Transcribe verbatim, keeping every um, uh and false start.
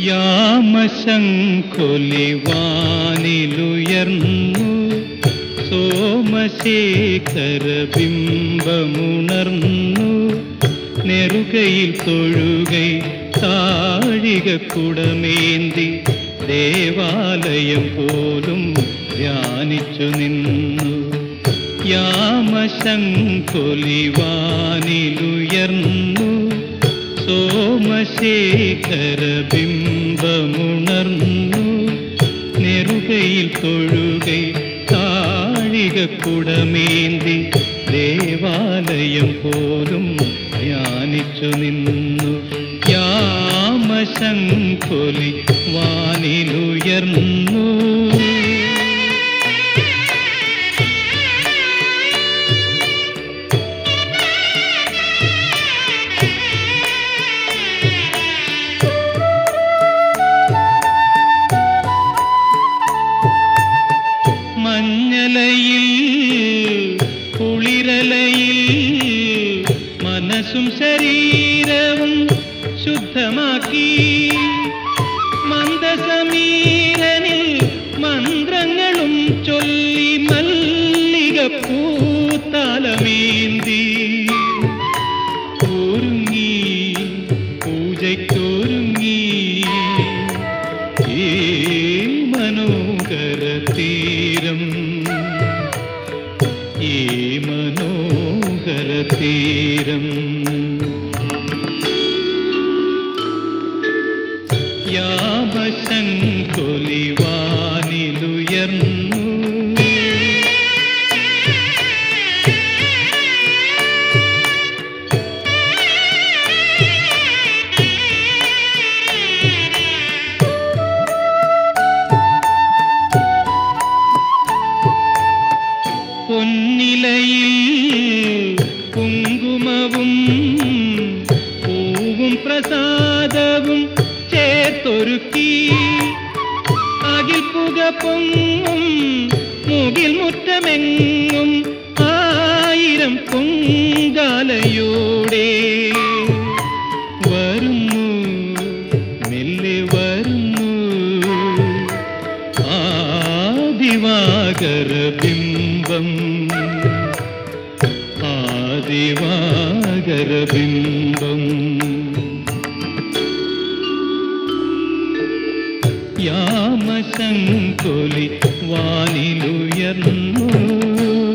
യാമശംഖൊലിവാനിലുയർന്നു സോമശേഖര ബിംബമുണർന്നു നെറുകയിൽ തൊഴുകൈ താഴികക്കുടമേന്തി ദേവാലയം പോലും ധ്യാനിച്ചു നിന്നു. യാമശംഖൊലിവാനിലുയർന്നു സോമശേഖര ബിംബമുണർന്നു നെറുകയിൽ തൊഴുകൈ താഴികക്കുടമേന്തി ദേവാലയം പോലും ധ്യാനിച്ചു നിന്നു. യാമശംഖൊലി വാനിലുയർന്നു. മഞ്ഞലയിൽ കുളിരലയിൽ മനസ്സും ശരീരവും ശുദ്ധമാക്കി മന്ദസമീരനിൽ മന്ത്രങ്ങളും ചൊല്ലി മല്ലികപ്പൂത്താലമേന്തി ഒരുങ്ങി പൂജയ്ക്കൊരുങ്ങി ഈ മനോഹര തീരം ഈ മനോഹര തീരം. യാമശംഖൊലിവാനിലുയർന്നു. പൊന്നിലയിൽ കുങ്കുമവും പൂവും പ്രസാദവും ചേർത്തൊരുക്കി അകിൽ പുക പൊങ്ങും മുകിൽ മുറ്റമെങ്ങും ആയിരം പൊങ്കാലയോടെ വരുന്നു മെല്ലെ വരുന്നു ആദിവാകര ബിംബം ആദിവാകര ബിംബം. യാമശംഖൊലി വാനിലുയർന്നു.